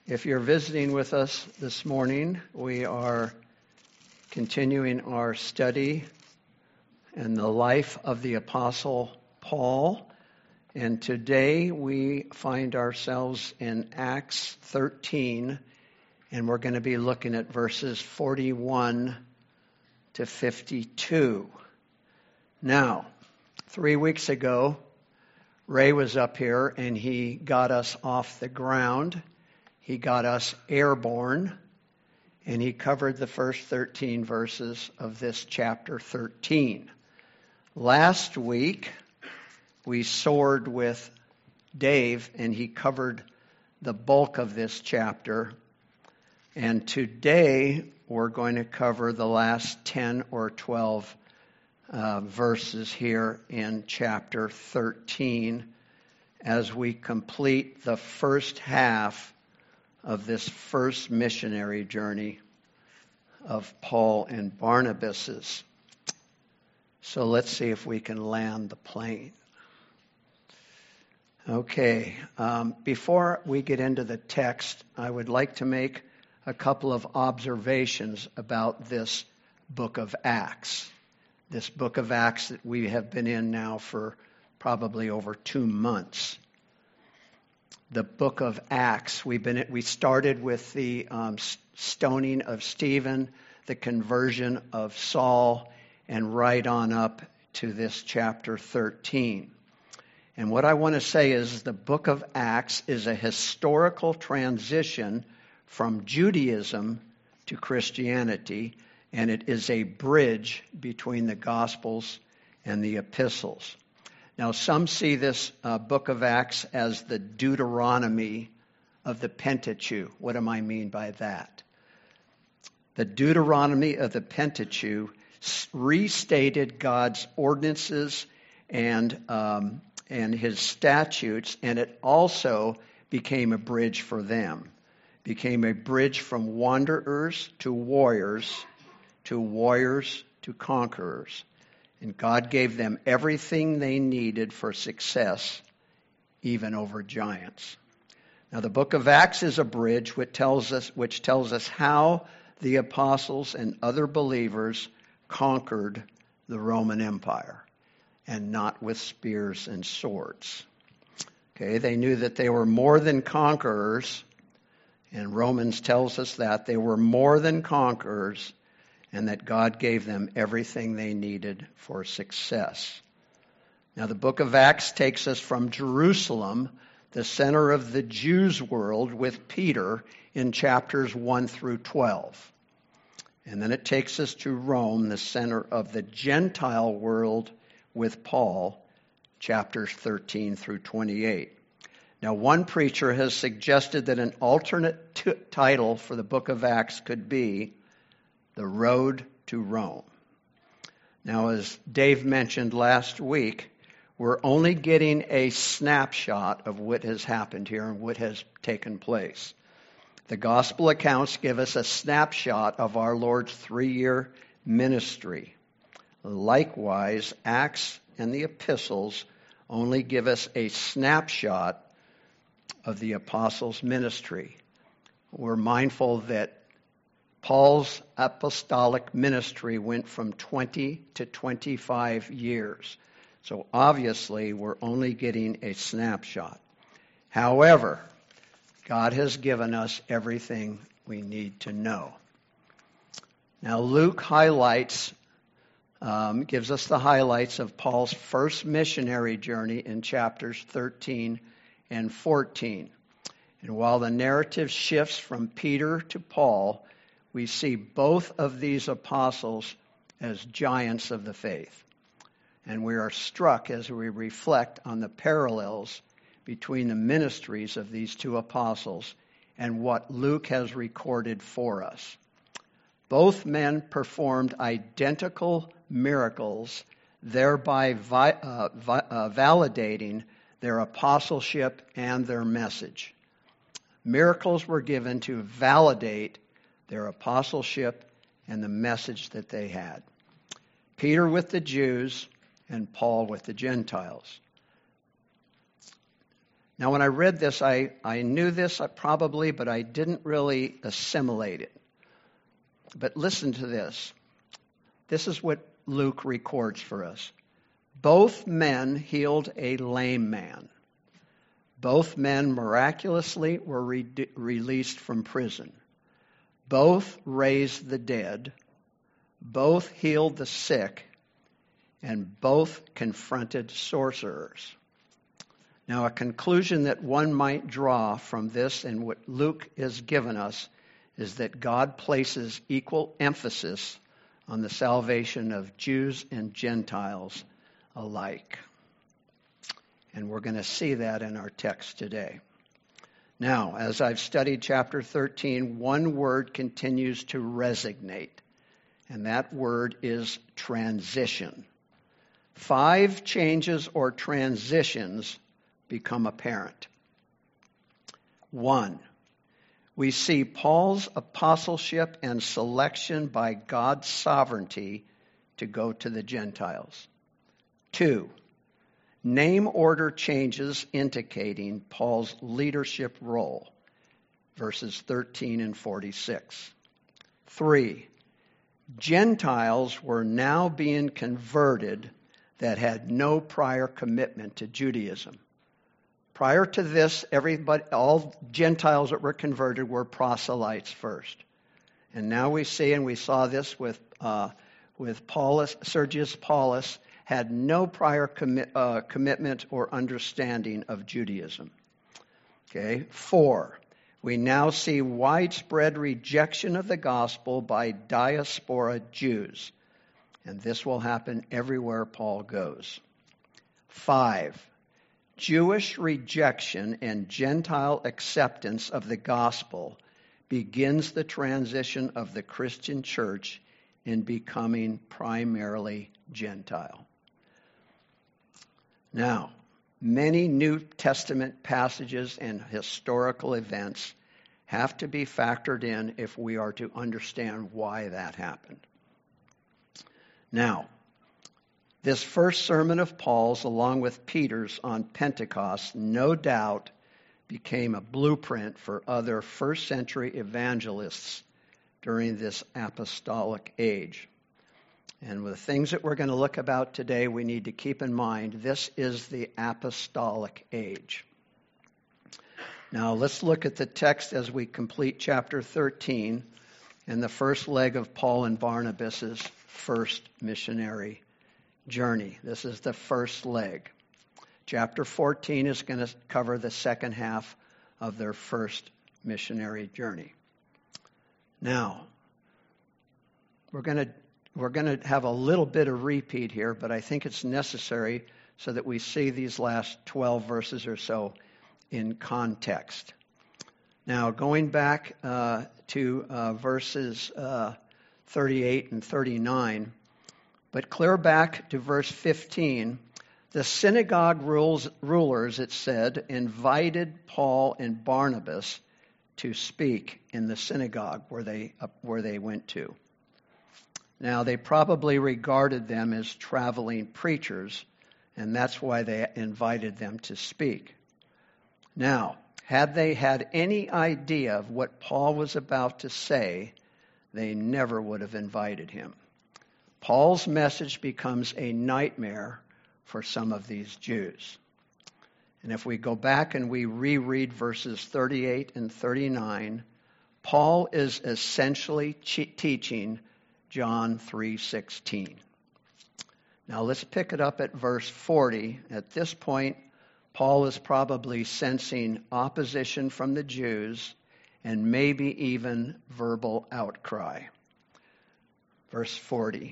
If you're visiting with us this morning, we are continuing our study in the life of the Apostle Paul. And today we find ourselves in Acts 13, and we're going to be looking at verses 41 to 52. Now, 3 weeks ago, Ray was up here and he got us off the ground. He got us airborne, and he covered the first 13 verses of this chapter 13. Last week, we soared with Dave, and he covered the bulk of this chapter. And today, we're going to cover the last 10 or 12 verses here in chapter 13 as we complete the first half of this first missionary journey of Paul and Barnabas's. So let's see if we can land the plane. Okay, before we get into the text, I would like to make a couple of observations about this book of Acts. This book of Acts that we have been in now for probably over 2 months. The book of Acts, we started with the stoning of Stephen, the conversion of Saul, and right on up to this chapter 13. And what I want to say is the book of Acts is a historical transition from Judaism to Christianity, and it is a bridge between the Gospels and the epistles. Now, some see this book of Acts as the Deuteronomy of the Pentateuch. What do I mean by that? The Deuteronomy of the Pentateuch restated God's ordinances and His statutes, and it also became a bridge for them. Became a bridge from wanderers to warriors to conquerors. And God gave them everything they needed for success, even over giants. Now, the book of Acts is a bridge which tells us how the apostles and other believers conquered the Roman Empire, and not with spears and swords. Okay, they knew that they were more than conquerors, and Romans tells us that they were more than conquerors, and that God gave them everything they needed for success. Now, the book of Acts takes us from Jerusalem, the center of the Jews' world, with Peter in chapters 1 through 12. And then it takes us to Rome, the center of the Gentile world, with Paul, chapters 13 through 28. Now, one preacher has suggested that an alternate title for the book of Acts could be The Road to Rome. Now, as Dave mentioned last week, we're only getting a snapshot of what has happened here and what has taken place. The gospel accounts give us a snapshot of our Lord's 3-year ministry. Likewise, Acts and the epistles only give us a snapshot of the apostles' ministry. We're mindful that Paul's apostolic ministry went from 20 to 25 years. So obviously, we're only getting a snapshot. However, God has given us everything we need to know. Now, Luke gives us the highlights of Paul's first missionary journey in chapters 13 and 14. And while the narrative shifts from Peter to Paul, we see both of these apostles as giants of the faith. And we are struck as we reflect on the parallels between the ministries of these two apostles and what Luke has recorded for us. Both men performed identical miracles, thereby validating their apostleship and their message. Miracles were given to validate their apostleship and the message that they had. Peter with the Jews and Paul with the Gentiles. Now, when I read this, I knew this probably, but I didn't really assimilate it. But listen to this. This is what Luke records for us. Both men healed a lame man. Both men miraculously were released from prison. Both raised the dead. Both healed the sick. And both confronted sorcerers. Now, a conclusion that one might draw from this and what Luke has given us is that God places equal emphasis on the salvation of Jews and Gentiles alike. And we're going to see that in our text today. Now, as I've studied chapter 13, one word continues to resonate, and that word is transition. 5 changes or transitions become apparent. 1, we see Paul's apostleship and selection by God's sovereignty to go to the Gentiles. 2, name order changes indicating Paul's leadership role, verses 13 and 46. 3, Gentiles were now being converted that had no prior commitment to Judaism. Prior to this, all Gentiles that were converted were proselytes first. And now we see, and we saw this with Paulus, Sergius Paulus, had no prior commitment or understanding of Judaism. Okay. 4, we now see widespread rejection of the gospel by diaspora Jews. And this will happen everywhere Paul goes. 5, Jewish rejection and Gentile acceptance of the gospel begins the transition of the Christian church in becoming primarily Gentile. Now, many New Testament passages and historical events have to be factored in if we are to understand why that happened. Now, this first sermon of Paul's, along with Peter's on Pentecost, no doubt became a blueprint for other first-century evangelists during this apostolic age. And with the things that we're going to look about today, we need to keep in mind this is the apostolic age. Now, let's look at the text as we complete chapter 13 and the first leg of Paul and Barnabas' first missionary journey. This is the first leg. Chapter 14 is going to cover the second half of their first missionary journey. Now, we're going to have a little bit of repeat here, but I think it's necessary so that we see these last 12 verses or so in context. Now, going back to verses 38 and 39, but clear back to verse 15, the synagogue rulers, it said, invited Paul and Barnabas to speak in the synagogue where they went to. Now, they probably regarded them as traveling preachers, and that's why they invited them to speak. Now, had they had any idea of what Paul was about to say, they never would have invited him. Paul's message becomes a nightmare for some of these Jews. And if we go back and we reread verses 38 and 39, Paul is essentially teaching John 3:16. Now let's pick it up at verse 40. At this point, Paul is probably sensing opposition from the Jews and maybe even verbal outcry. Verse 40.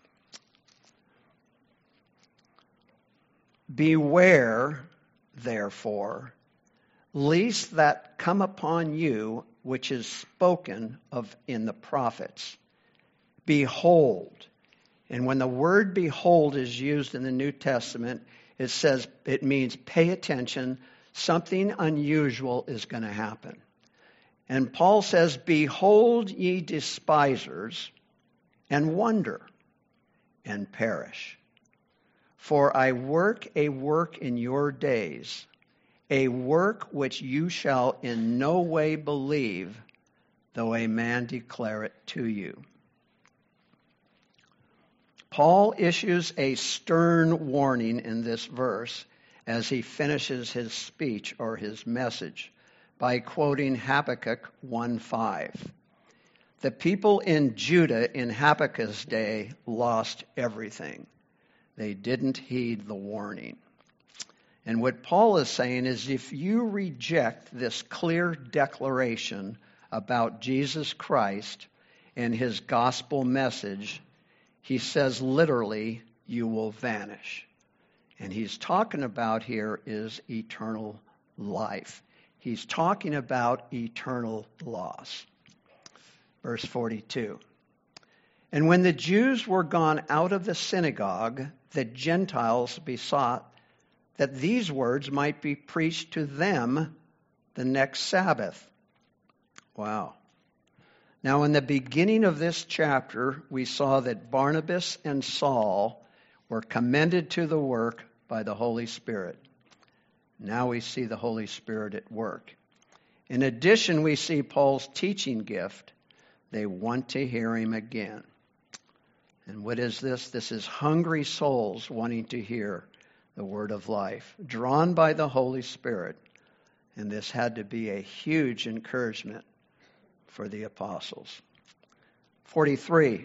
Beware, therefore, lest that come upon you which is spoken of in the prophets. Behold. And when the word behold is used in the New Testament, it means pay attention. Something unusual is going to happen. And Paul says, behold ye despisers, and wonder, and perish. For I work a work in your days, a work which you shall in no way believe, though a man declare it to you. Paul issues a stern warning in this verse as he finishes his speech or his message by quoting Habakkuk 1:5. The people in Judah in Habakkuk's day lost everything. They didn't heed the warning. And what Paul is saying is if you reject this clear declaration about Jesus Christ and his gospel message, he says literally, you will vanish. And he's talking about here is eternal life. He's talking about eternal loss. Verse 42. And when the Jews were gone out of the synagogue, the Gentiles besought that these words might be preached to them the next Sabbath. Wow. Now, in the beginning of this chapter, we saw that Barnabas and Saul were commended to the work by the Holy Spirit. Now we see the Holy Spirit at work. In addition, we see Paul's teaching gift. They want to hear him again. And what is this? This is hungry souls wanting to hear the word of life, drawn by the Holy Spirit. And this had to be a huge encouragement for the apostles. 43.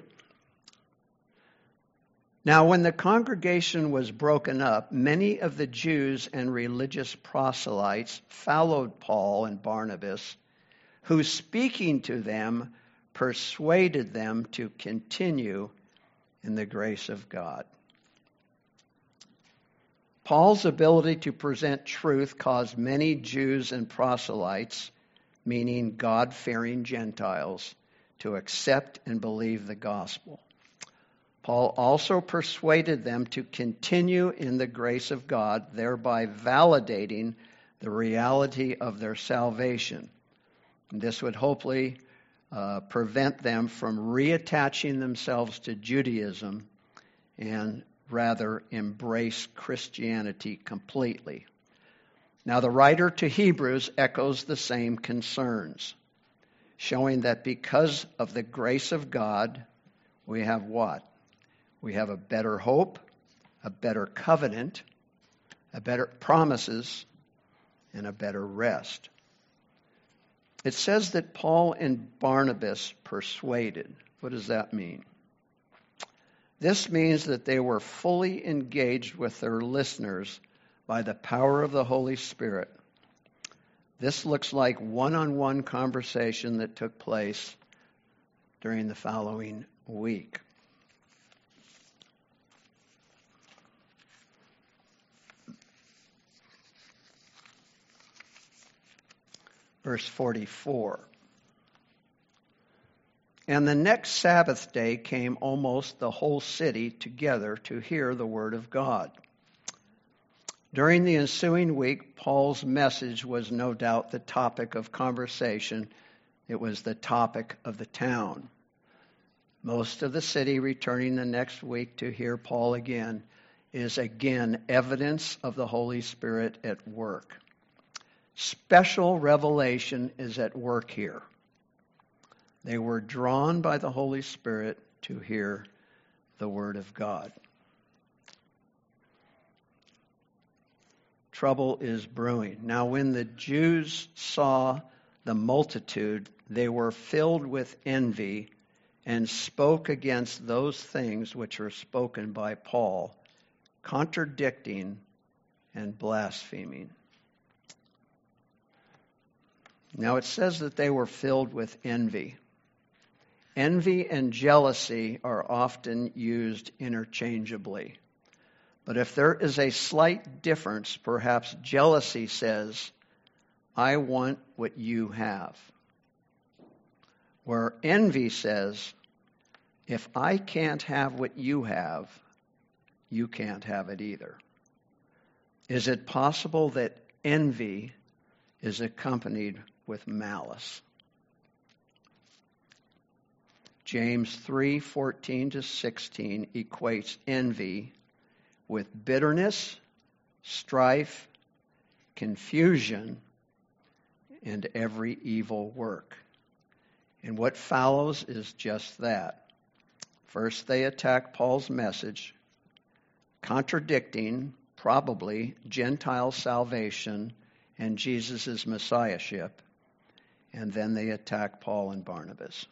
Now, when the congregation was broken up, many of the Jews and religious proselytes followed Paul and Barnabas, who, speaking to them, persuaded them to continue in the grace of God. Paul's ability to present truth caused many Jews and proselytes, meaning God-fearing Gentiles, to accept and believe the gospel. Paul also persuaded them to continue in the grace of God, thereby validating the reality of their salvation. And this would hopefully prevent them from reattaching themselves to Judaism and rather embrace Christianity completely. Now, the writer to Hebrews echoes the same concerns, showing that because of the grace of God, we have what? We have a better hope, a better covenant, a better promises, and a better rest. It says that Paul and Barnabas persuaded. What does that mean? This means that they were fully engaged with their listeners by the power of the Holy Spirit. This looks like one-on-one conversation that took place during the following week. Verse 44. And the next Sabbath day came almost the whole city together to hear the word of God. During the ensuing week, Paul's message was no doubt the topic of conversation. It was the topic of the town. Most of the city returning the next week to hear Paul again is again evidence of the Holy Spirit at work. Special revelation is at work here. They were drawn by the Holy Spirit to hear the word of God. Trouble is brewing. Now, when the Jews saw the multitude, they were filled with envy and spoke against those things which were spoken by Paul, contradicting and blaspheming. Now, it says that they were filled with envy. Envy and jealousy are often used interchangeably. But if there is a slight difference, perhaps jealousy says, I want what you have. Where envy says, if I can't have what you have, you can't have it either. Is it possible that envy is accompanied with malice? James 3:14-16 equates envy with bitterness, strife, confusion, and every evil work. And what follows is just that. First, they attack Paul's message, contradicting, probably, Gentile salvation and Jesus' messiahship. And then they attack Paul and Barnabas.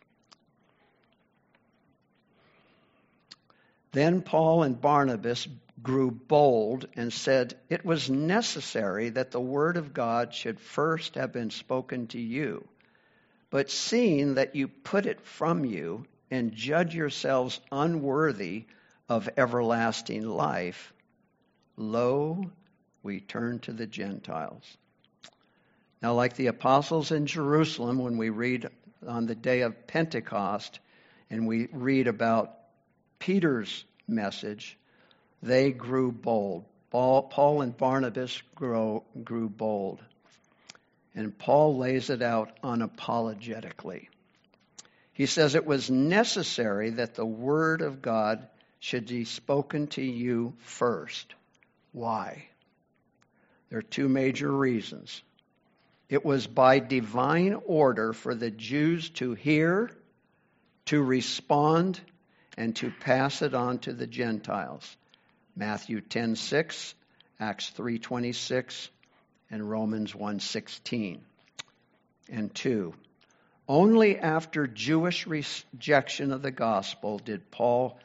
Then Paul and Barnabas grew bold and said, "It was necessary that the word of God should first have been spoken to you. But seeing that you put it from you and judge yourselves unworthy of everlasting life, lo, we turn to the Gentiles." Now, like the apostles in Jerusalem, when we read on the day of Pentecost and we read about Peter's message, they grew bold. Paul and Barnabas grew bold. And Paul lays it out unapologetically. He says it was necessary that the word of God should be spoken to you first. Why? There are two major reasons. It was by divine order for the Jews to hear, to respond, and to pass it on to the Gentiles. Matthew 10:6, Acts 3:26, and Romans 1:16. And two, only after Jewish rejection of the gospel did Paul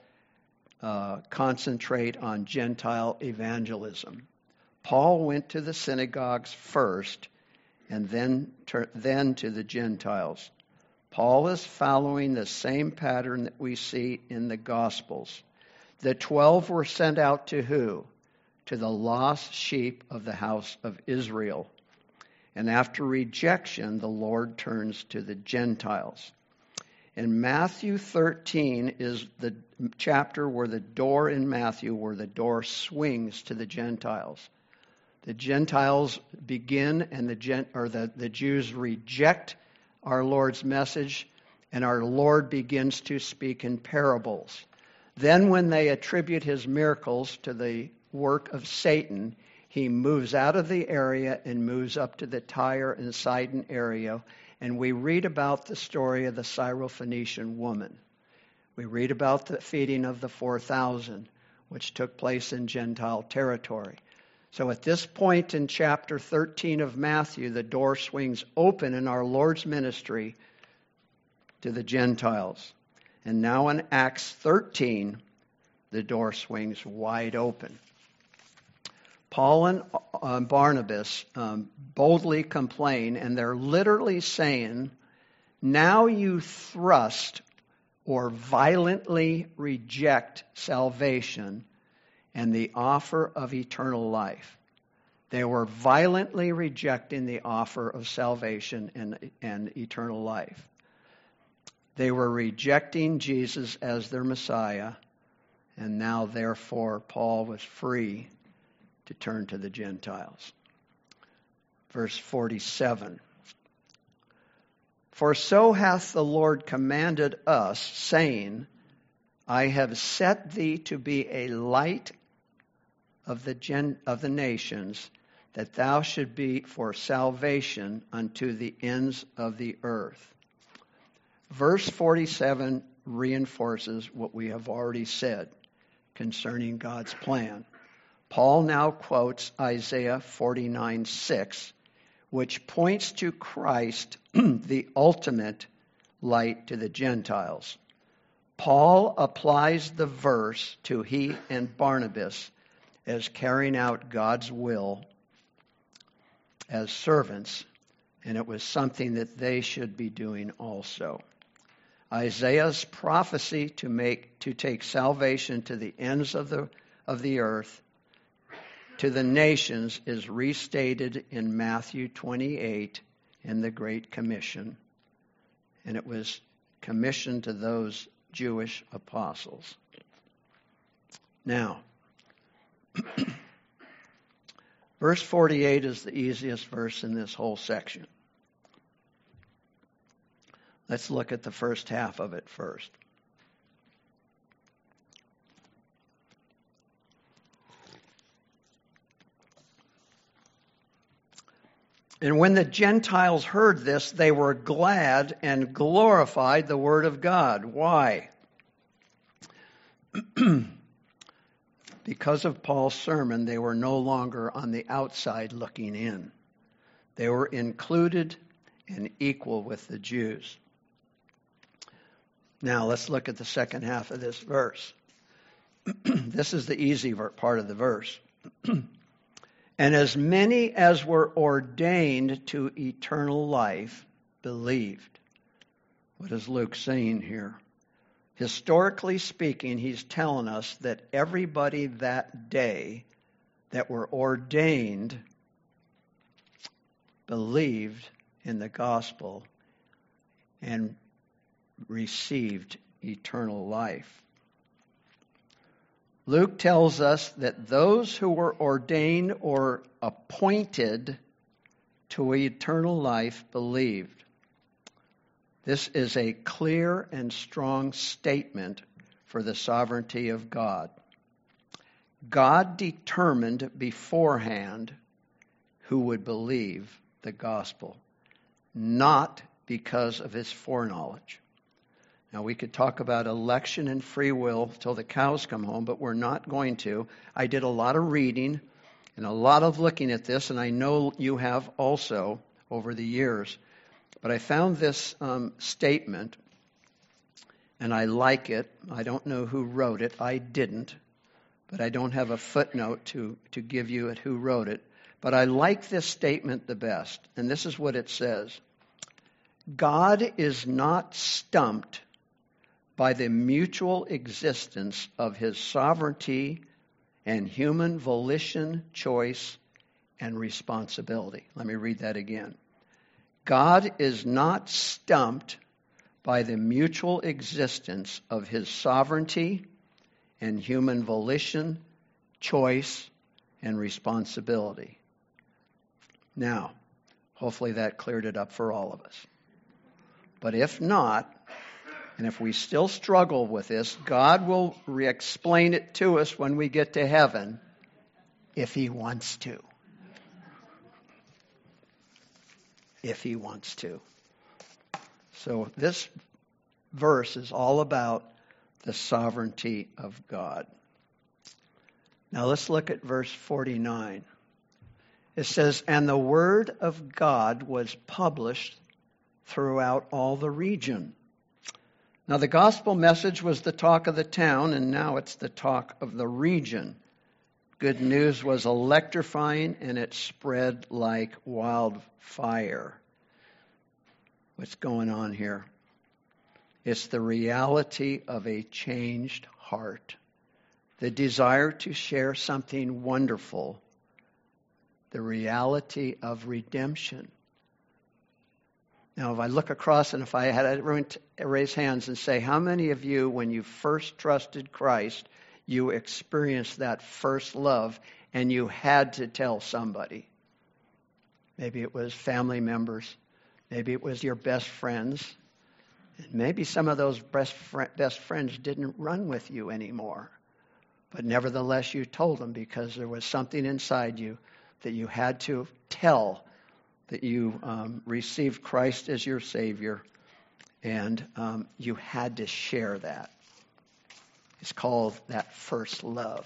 concentrate on Gentile evangelism. Paul went to the synagogues first and then to the Gentiles. Paul is following the same pattern that we see in the Gospels. The 12 were sent out to who? To the lost sheep of the house of Israel. And after rejection, the Lord turns to the Gentiles. In Matthew 13 is the chapter where the door in Matthew, where the door swings to the Gentiles. The Gentiles begin, and the Jews reject our Lord's message, and our Lord begins to speak in parables. Then when they attribute his miracles to the work of Satan, he moves out of the area and moves up to the Tyre and Sidon area, and we read about the story of the Syrophoenician woman. We read about the feeding of the 4,000, which took place in Gentile territory. So at this point in chapter 13 of Matthew, the door swings open in our Lord's ministry to the Gentiles. And now in Acts 13, the door swings wide open. Paul and Barnabas boldly complain, and they're literally saying, now you thrust or violently reject salvation and the offer of eternal life. They were violently rejecting the offer of salvation and eternal life. They were rejecting Jesus as their Messiah, and now, therefore, Paul was free to turn to the Gentiles. Verse 47. For so hath the Lord commanded us, saying, I have set thee to be a light of the nations, that thou should be for salvation unto the ends of the earth. Verse 47 reinforces what we have already said concerning God's plan. Paul now quotes Isaiah 49:6, which points to Christ, the ultimate light to the Gentiles. Paul applies the verse to he and Barnabas as carrying out God's will as servants, and it was something that they should be doing also. Isaiah's prophecy to take salvation to the ends of the earth, to the nations, is restated in Matthew 28 in the Great Commission, and it was commissioned to those Jewish apostles. Now, verse 48 is the easiest verse in this whole section. Let's look at the first half of it first. And when the Gentiles heard this, they were glad and glorified the word of God. Why? Because of Paul's sermon, they were no longer on the outside looking in. They were included and equal with the Jews. Now, let's look at the second half of this verse. This is the easy part of the verse. And as many as were ordained to eternal life believed. What is Luke saying here? Historically speaking, he's telling us that everybody that day that were ordained believed in the gospel and received eternal life. Luke tells us that those who were ordained or appointed to eternal life believed. This is a clear and strong statement for the sovereignty of God. God determined beforehand who would believe the gospel, not because of his foreknowledge. Now, we could talk about election and free will till the cows come home, but we're not going to. I did a lot of reading and a lot of looking at this, and I know you have also over the years. But I found this statement, and I like it. I don't know who wrote it. I didn't, but I don't have a footnote to give you at who wrote it. But I like this statement the best, and this is what it says. God is not stumped by the mutual existence of his sovereignty and human volition, choice, and responsibility. Let me read that again. God is not stumped by the mutual existence of his sovereignty and human volition, choice, and responsibility. Now, hopefully that cleared it up for all of us. But if not, and if we still struggle with this, God will explain it to us when we get to heaven, if he wants to. If he wants to. So this verse is all about the sovereignty of God. Now let's look at verse 49. It says, and the word of God was published throughout all the region. Now, the gospel message was the talk of the town, and now it's the talk of the region. Good news was electrifying, and it spread like wildfire. What's going on here? It's the reality of a changed heart, the desire to share something wonderful, the reality of redemption. Now, if I look across and if I had everyone raise hands and say, how many of you, when you first trusted Christ, you experienced that first love and you had to tell somebody? Maybe it was family members. Maybe it was your best friends. And maybe some of those best friends didn't run with you anymore. But nevertheless, you told them because there was something inside you that you had to tell that you received Christ as your Savior, and you had to share that. It's called that first love.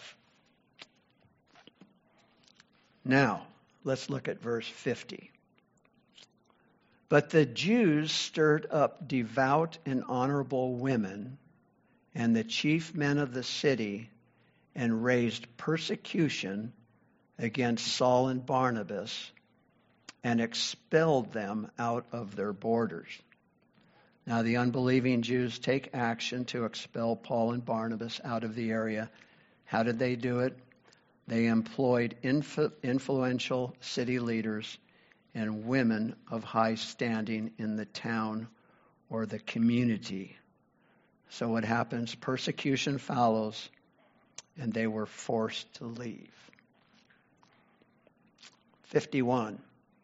Now, let's look at verse 50. But the Jews stirred up devout and honorable women and the chief men of the city and raised persecution against Saul and Barnabas and expelled them out of their borders. Now the unbelieving Jews take action to expel Paul and Barnabas out of the area. How did they do it? They employed influential city leaders and women of high standing in the town or the community. So what happens? Persecution follows, and they were forced to leave. 51.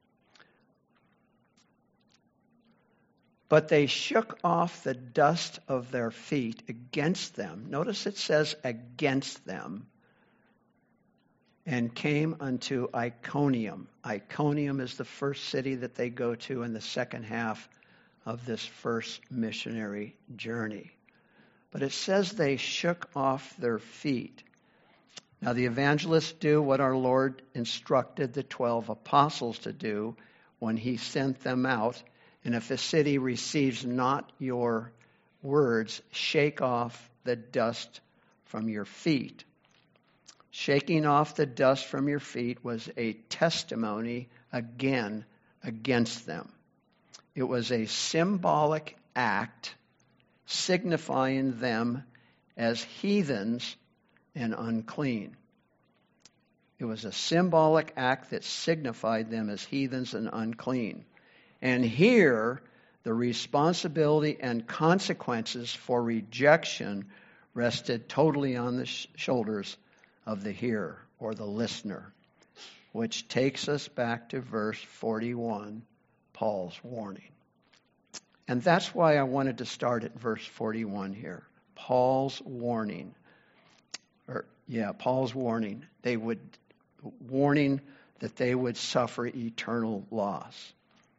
But they shook off the dust of their feet against them. Notice it says against them. and came unto Iconium. Iconium is the first city that they go to in the second half of this first missionary journey. But it says they shook off their feet. Now the evangelists do what our Lord instructed the 12 apostles to do when he sent them out. And if the city receives not your words, shake off the dust from your feet. Shaking off the dust from your feet was a testimony again against them. It was a symbolic act signifying them as heathens and unclean. It was a symbolic act that signified them as heathens and unclean. And here, the responsibility and consequences for rejection rested totally on the shoulders of the hearer or the listener, which takes us back to verse 41, Paul's warning. And that's why I wanted to start at verse 41 here. Paul's warning. Paul's warning. Warning that they would suffer eternal loss.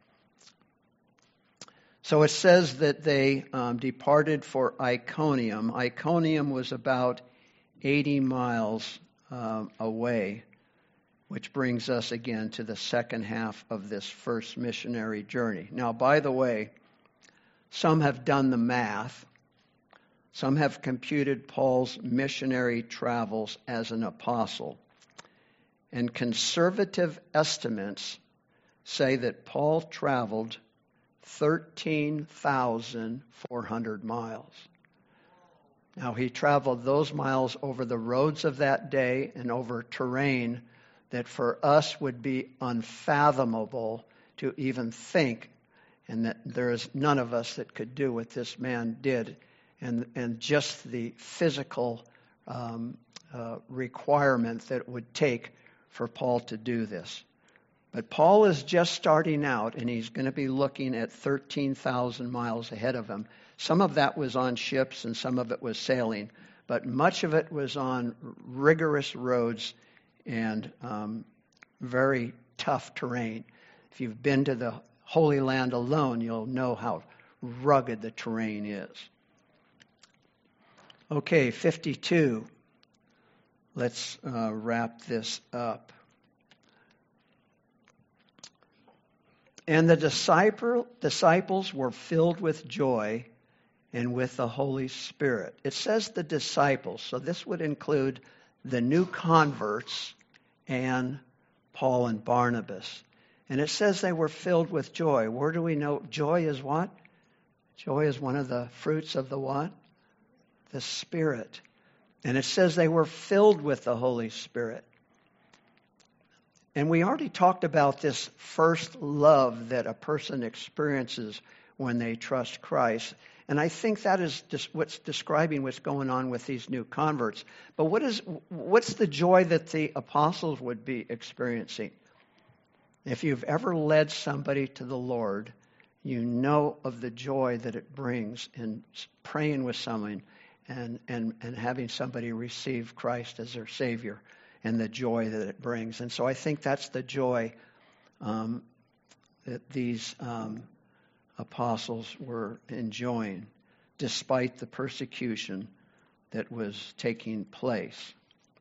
So it says that they departed for Iconium. Iconium was about 80 miles away, which brings us again to the second half of this first missionary journey. Now, by the way, some have done the math. Some have computed Paul's missionary travels as an apostle. And conservative estimates say that Paul traveled 13,400 miles. Now, he traveled those miles over the roads of that day and over terrain that for us would be unfathomable to even think, and that there is none of us that could do what this man did, and just the physical requirement that it would take for Paul to do this. But Paul is just starting out, and he's going to be looking at 13,000 miles ahead of him. Some of that was on ships and some of it was sailing, but much of it was on rigorous roads and very tough terrain. If you've been to the Holy Land alone, you'll know how rugged the terrain is. Okay, 52. Let's wrap this up. And the disciples were filled with joy and with the Holy Spirit. It says the disciples, so this would include the new converts and Paul and Barnabas. And it says they were filled with joy. Where do we know joy is what? Joy is one of the fruits of the what? The Spirit. And it says they were filled with the Holy Spirit. And we already talked about this first love that a person experiences when they trust Christ. And I think that is just what's describing what's going on with these new converts. But what's the joy that the apostles would be experiencing? If you've ever led somebody to the Lord, you know of the joy that it brings in praying with someone and having somebody receive Christ as their Savior, and the joy that it brings. And so I think that's the joy that these apostles were enjoying, despite the persecution that was taking place.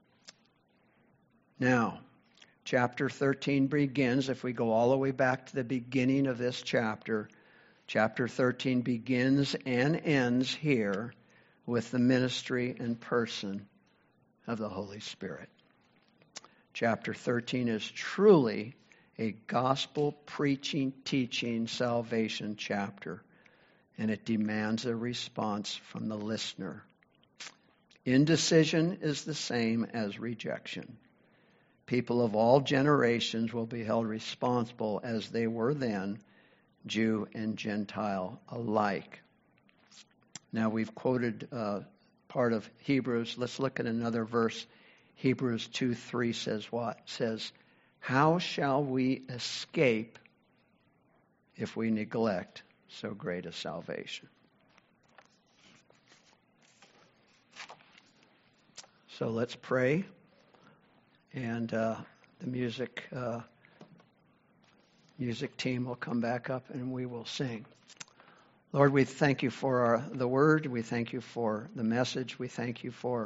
Now, chapter 13 begins, if we go all the way back to the beginning of this chapter 13 begins and ends here with the ministry and person of the Holy Spirit. Chapter 13 is truly a gospel preaching, teaching, salvation chapter, and it demands a response from the listener. Indecision is the same as rejection. People of all generations will be held responsible as they were then, Jew and Gentile alike. Now we've quoted part of Hebrews. Let's look at another verse. Hebrews 2:3 says what? Says, how shall we escape if we neglect so great a salvation? So let's pray, and the music team will come back up and we will sing. Lord, we thank you for the word. We thank you for the message. We thank you for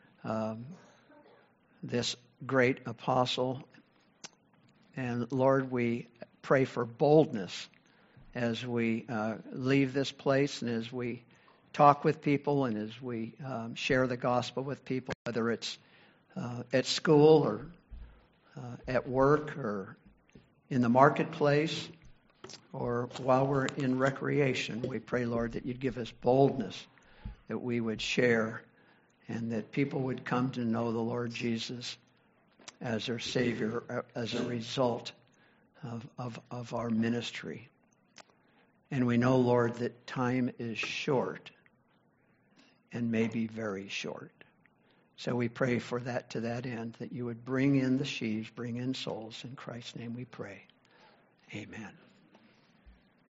this great apostle. And Lord, we pray for boldness as we leave this place and as we talk with people and as we share the gospel with people, whether it's at school or at work or in the marketplace or while we're in recreation. We pray, Lord, that you'd give us boldness, that we would share, and that people would come to know the Lord Jesus as their Savior as a result of our ministry. And we know, Lord, that time is short and may be very short. So we pray for that to that end, that you would bring in the sheaves, bring in souls. In Christ's name we pray. Amen.